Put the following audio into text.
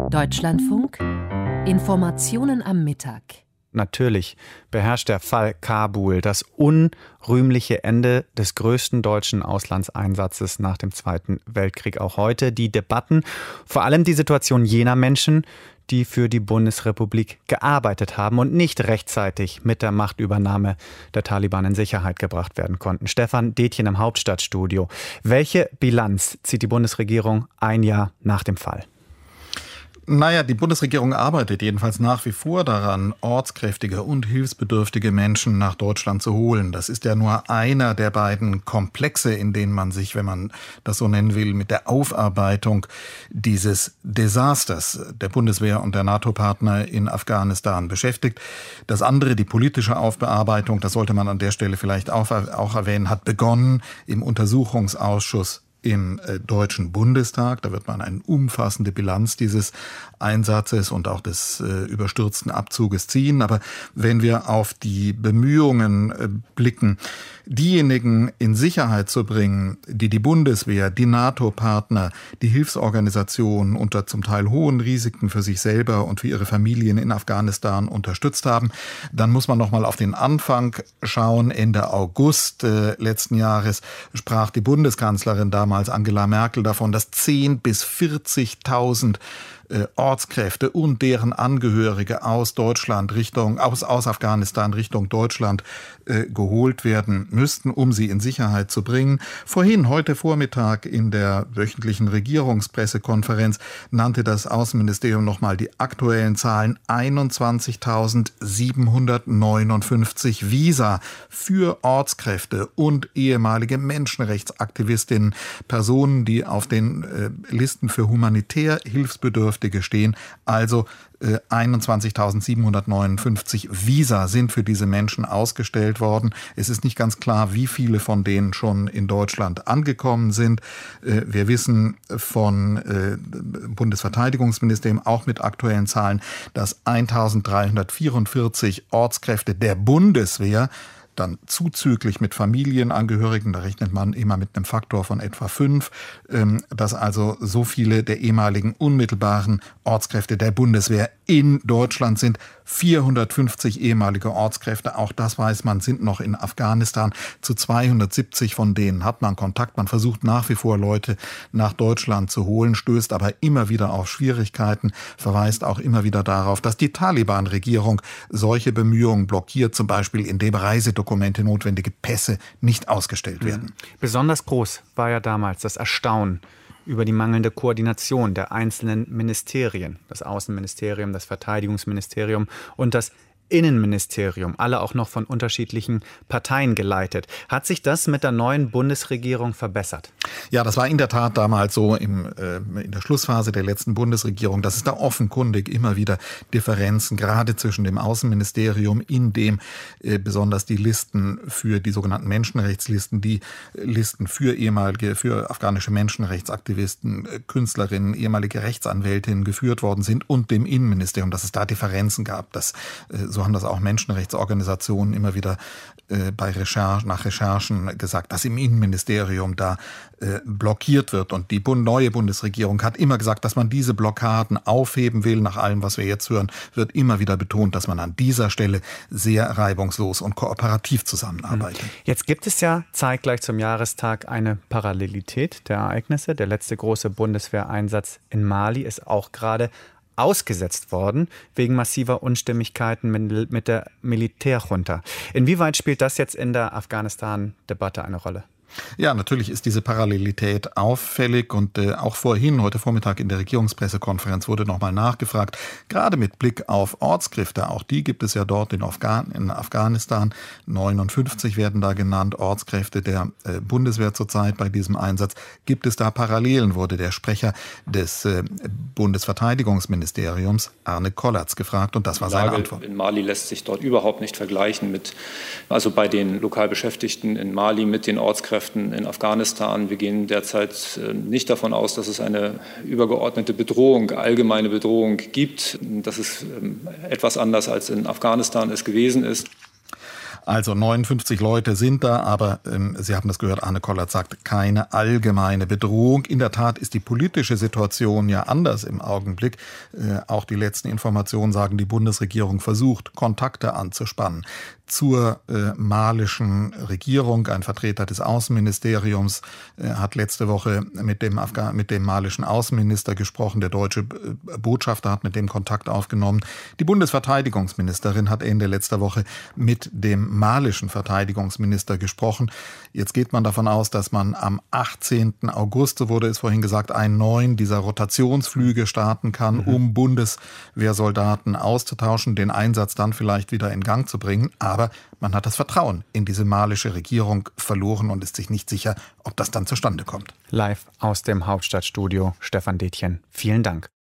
Deutschlandfunk. Informationen am Mittag. Natürlich beherrscht der Fall Kabul das unrühmliche Ende des größten deutschen Auslandseinsatzes nach dem Zweiten Weltkrieg auch heute. Die Debatten, vor allem die Situation jener Menschen, die für die Bundesrepublik gearbeitet haben und nicht rechtzeitig mit der Machtübernahme der Taliban in Sicherheit gebracht werden konnten. Stefan Detjen im Hauptstadtstudio. Welche Bilanz zieht die Bundesregierung ein Jahr nach dem Fall? Naja, die Bundesregierung arbeitet jedenfalls nach wie vor daran, ortskräftige und hilfsbedürftige Menschen nach Deutschland zu holen. Das ist ja nur einer der beiden Komplexe, in denen man sich, wenn man das so nennen will, mit der Aufarbeitung dieses Desasters der Bundeswehr und der NATO-Partner in Afghanistan beschäftigt. Das andere, die politische Aufbearbeitung, das sollte man an der Stelle vielleicht auch erwähnen, hat begonnen im Untersuchungsausschuss im Deutschen Bundestag. Da wird man eine umfassende Bilanz dieses Einsatzes und auch des überstürzten Abzuges ziehen. Aber wenn wir auf die Bemühungen blicken, diejenigen in Sicherheit zu bringen, die die Bundeswehr, die NATO-Partner, die Hilfsorganisationen unter zum Teil hohen Risiken für sich selber und für ihre Familien in Afghanistan unterstützt haben, dann muss man noch mal auf den Anfang schauen. Ende August letzten Jahres sprach die Bundeskanzlerin damals Angela Merkel davon, dass 10.000 bis 40.000 Ortskräfte und deren Angehörige aus Deutschland aus Afghanistan Richtung Deutschland geholt werden müssten, um sie in Sicherheit zu bringen. Heute Vormittag in der wöchentlichen Regierungspressekonferenz nannte das Außenministerium nochmal die aktuellen Zahlen: 21.759 Visa für Ortskräfte und ehemalige Menschenrechtsaktivistinnen, Personen, die auf den Listen für humanitär Hilfsbedürftige stehen. Also 21.759 Visa sind für diese Menschen ausgestellt worden. Es ist nicht ganz klar, wie viele von denen schon in Deutschland angekommen sind. Wir wissen von Bundesverteidigungsministerium auch mit aktuellen Zahlen, dass 1.344 Ortskräfte der Bundeswehr, dann zuzüglich mit Familienangehörigen, da rechnet man immer mit einem Faktor von etwa 5, dass also so viele der ehemaligen unmittelbaren Ortskräfte der Bundeswehr in Deutschland sind. 450 ehemalige Ortskräfte, auch das weiß man, sind noch in Afghanistan. Zu 270 von denen hat man Kontakt. Man versucht nach wie vor Leute nach Deutschland zu holen, stößt aber immer wieder auf Schwierigkeiten, verweist auch immer wieder darauf, dass die Taliban-Regierung solche Bemühungen blockiert, zum Beispiel indem Reisedokumente, notwendige Pässe nicht ausgestellt werden. Besonders groß war ja damals das Erstaunen über die mangelnde Koordination der einzelnen Ministerien, das Außenministerium, das Verteidigungsministerium und das Innenministerium, alle auch noch von unterschiedlichen Parteien geleitet. Hat sich das mit der neuen Bundesregierung verbessert? Ja, das war in der Tat damals so in der Schlussphase der letzten Bundesregierung, dass es da offenkundig immer wieder Differenzen gerade zwischen dem Außenministerium, in dem besonders die Listen für die sogenannten Menschenrechtslisten, die Listen für afghanische Menschenrechtsaktivisten, Künstlerinnen, ehemalige Rechtsanwältinnen geführt worden sind, und dem Innenministerium, dass es da Differenzen gab. So haben das auch Menschenrechtsorganisationen immer wieder nach Recherchen gesagt, dass im Innenministerium da blockiert wird. Und die neue Bundesregierung hat immer gesagt, dass man diese Blockaden aufheben will. Nach allem, was wir jetzt hören, wird immer wieder betont, dass man an dieser Stelle sehr reibungslos und kooperativ zusammenarbeitet. Jetzt gibt es ja zeitgleich zum Jahrestag eine Parallelität der Ereignisse. Der letzte große Bundeswehreinsatz in Mali ist auch gerade ausgesetzt worden, wegen massiver Unstimmigkeiten mit der Militärjunta. Inwieweit spielt das jetzt in der Afghanistan-Debatte eine Rolle? Ja, natürlich ist diese Parallelität auffällig, und auch heute Vormittag in der Regierungspressekonferenz wurde nochmal nachgefragt, gerade mit Blick auf Ortskräfte, auch die gibt es ja dort in Afghanistan, 59 werden da genannt, Ortskräfte der Bundeswehr zurzeit bei diesem Einsatz. Gibt es da Parallelen, wurde der Sprecher des Bundesverteidigungsministeriums, Arne Kollatz, gefragt, und das war seine Antwort. In Mali lässt sich dort überhaupt nicht vergleichen bei den lokal Beschäftigten in Mali mit den Ortskräften in Afghanistan. Wir gehen derzeit nicht davon aus, dass es eine übergeordnete Bedrohung, allgemeine Bedrohung gibt. Das ist etwas anders, als in Afghanistan es gewesen ist. Also 59 Leute sind da, aber Sie haben das gehört, Arne Kollert sagt, keine allgemeine Bedrohung. In der Tat ist die politische Situation ja anders im Augenblick. Auch die letzten Informationen sagen, die Bundesregierung versucht, Kontakte anzuspannen zur malischen Regierung. Ein Vertreter des Außenministeriums hat letzte Woche mit dem malischen Außenminister gesprochen. Der deutsche Botschafter hat mit dem Kontakt aufgenommen. Die Bundesverteidigungsministerin hat Ende letzter Woche mit dem malischen Verteidigungsminister gesprochen. Jetzt geht man davon aus, dass man am 18. August, so wurde es vorhin gesagt, einen neuen dieser Rotationsflüge starten kann, um Bundeswehrsoldaten auszutauschen, den Einsatz dann vielleicht wieder in Gang zu bringen. Aber man hat das Vertrauen in diese malische Regierung verloren und ist sich nicht sicher, ob das dann zustande kommt. Live aus dem Hauptstadtstudio, Stefan Detjen. Vielen Dank.